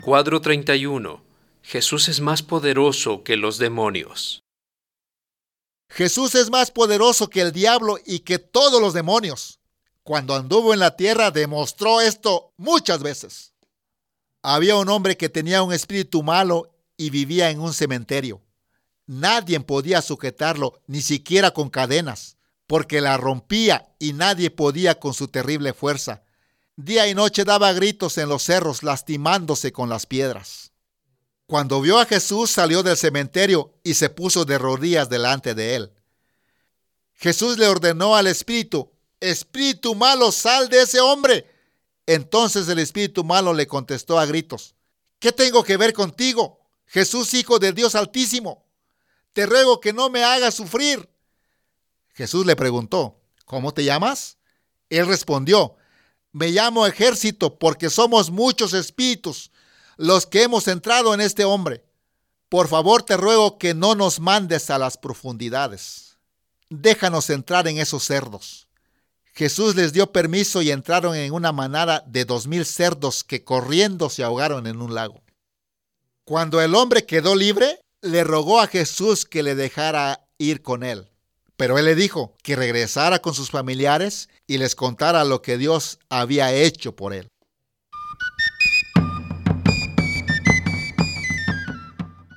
Cuadro 31. Jesús es más poderoso que los demonios. Jesús es más poderoso que el diablo y que todos los demonios. Cuando anduvo en la tierra demostró esto muchas veces. Había un hombre que tenía un espíritu malo y vivía en un cementerio. Nadie podía sujetarlo, ni siquiera con cadenas, porque la rompía y nadie podía con su terrible fuerza. Día y noche daba gritos en los cerros, lastimándose con las piedras. Cuando vio a Jesús, salió del cementerio y se puso de rodillas delante de él. Jesús le ordenó al espíritu: «Espíritu malo, sal de ese hombre». Entonces el espíritu malo le contestó a gritos: «¿Qué tengo que ver contigo, Jesús, Hijo del Dios Altísimo? Te ruego que no me hagas sufrir». Jesús le preguntó: «¿Cómo te llamas?». Él respondió: «Me llamo Ejército, porque somos muchos espíritus los que hemos entrado en este hombre. Por favor, te ruego que no nos mandes a las profundidades. Déjanos entrar en esos cerdos». Jesús les dio permiso y entraron en una manada de 2,000 cerdos que corriendo se ahogaron en un lago. Cuando el hombre quedó libre, le rogó a Jesús que le dejara ir con él. Pero él le dijo que regresara con sus familiares y les contara lo que Dios había hecho por él.